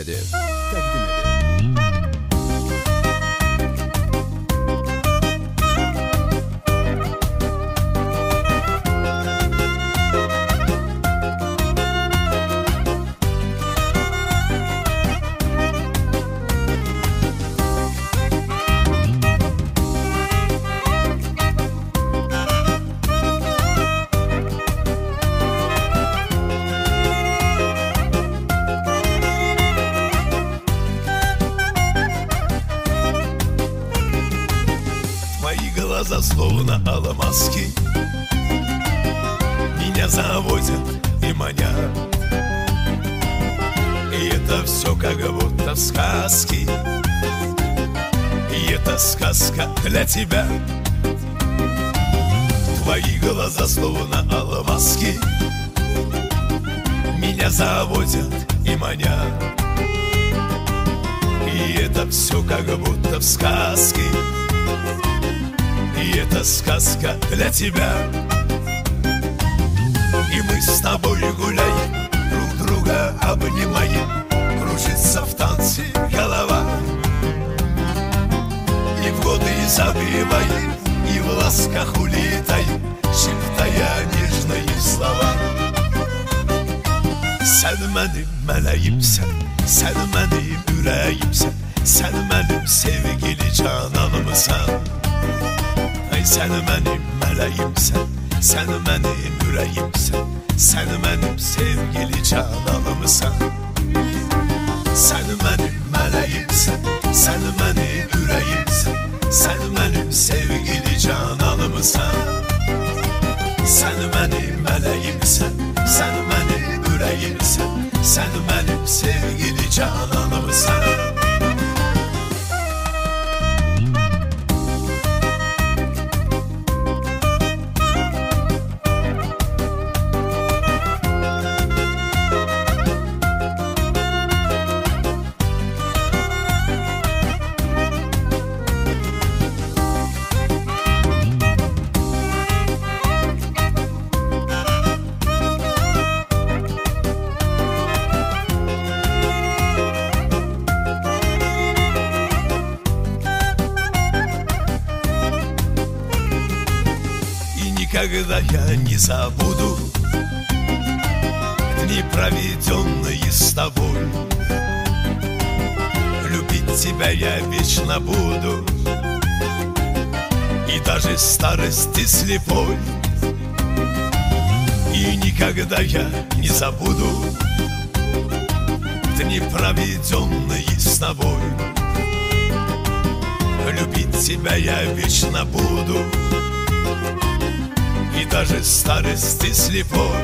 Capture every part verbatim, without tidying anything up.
Təqdim edir. Глаза словно алмазки меня заводят и манят. И это все как будто в сказке, и это сказка для тебя. Твои глаза словно алмазки меня заводят и манят. И это все как будто в сказке, и это сказка для тебя. И мы с тобой гуляем, друг друга обнимаем, кружится в танце голова. И в годы забиваем, и в ласках улетаем, шептая нежные слова. Sen benim meleğimsen, sen benim yüreğimsen, sen benim sevgili cananımsan. Ay sen benim meleğimsen, sen benim yüreğimsen, sen benim sevgili cananımsan. Sen benim meleğimsen, sen benim yüreğimsen, sen benim sevgili cananımsan. Sen benim meleğimsen, sen benim yüreğimsen, sen benim sevgili cananımsan. Никогда я не забуду дни, проведенные с тобой. Любить тебя я вечно буду, и даже старости слепой. И никогда я не забуду дни, проведенные с тобой. Любить тебя я вечно буду, и даже старости слепой.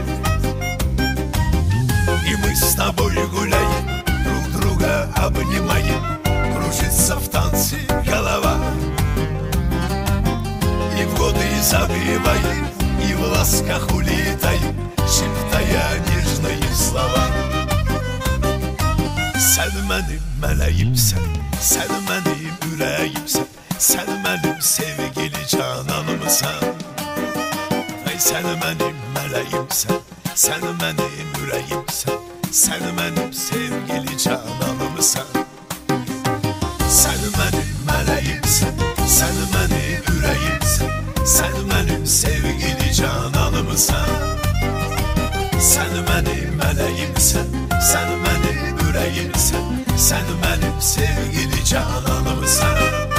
И мы с тобой гуляем, друг друга обнимаем, кружится в танце голова. И в годы забиваем, и в ласках улетаем, шептая нежные слова. Sen benim meleğimsen, sen benim yüreğimsen, sen benim sevgili cananımsan. Sen benim meleğimsen, sen benim yüreğimsen, sen benim sevgili cananımsan. Sen benim meleğimsen, sen benim yüreğimsen, sen benim sevgili cananımsan. Sen benim meleğimsen, sen benim yüreğimsen, sen benim sevgili cananımsan.